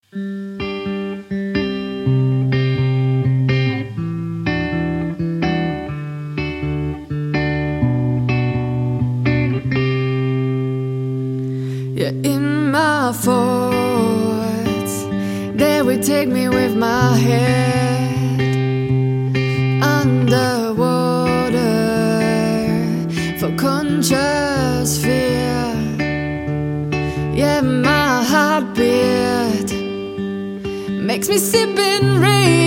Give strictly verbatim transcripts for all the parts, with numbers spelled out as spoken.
Yeah, in my thoughts, there will take me with my head underwater for conscious fear. Yeah, my heartbeat makes me sip in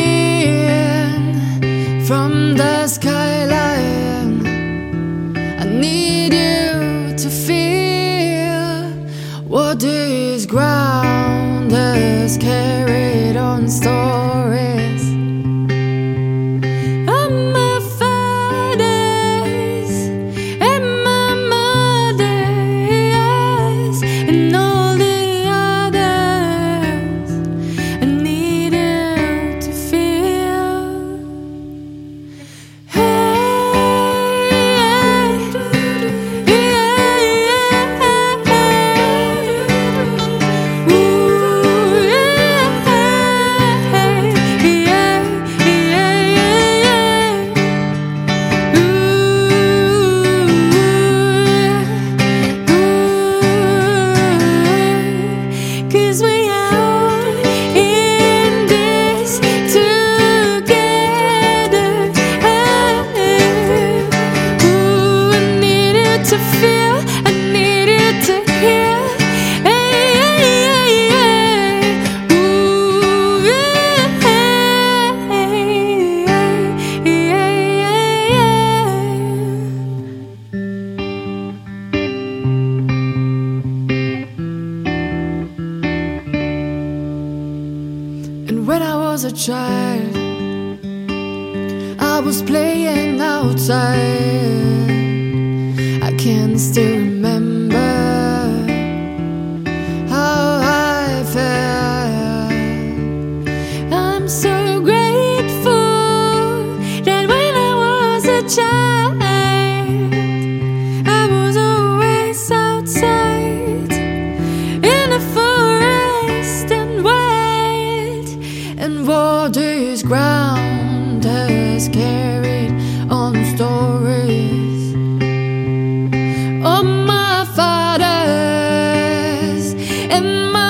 rain from the skyline. I need you to feel what this ground has carried on stories of my fathers and my mothers and all the others. I need you to feel. Hey, when I was a child, I was playing outside. I can still remember how I felt. I'm so grateful that when I was a child, I was always outside in the forest and wild. And what this ground has carried on stories of my fathers and my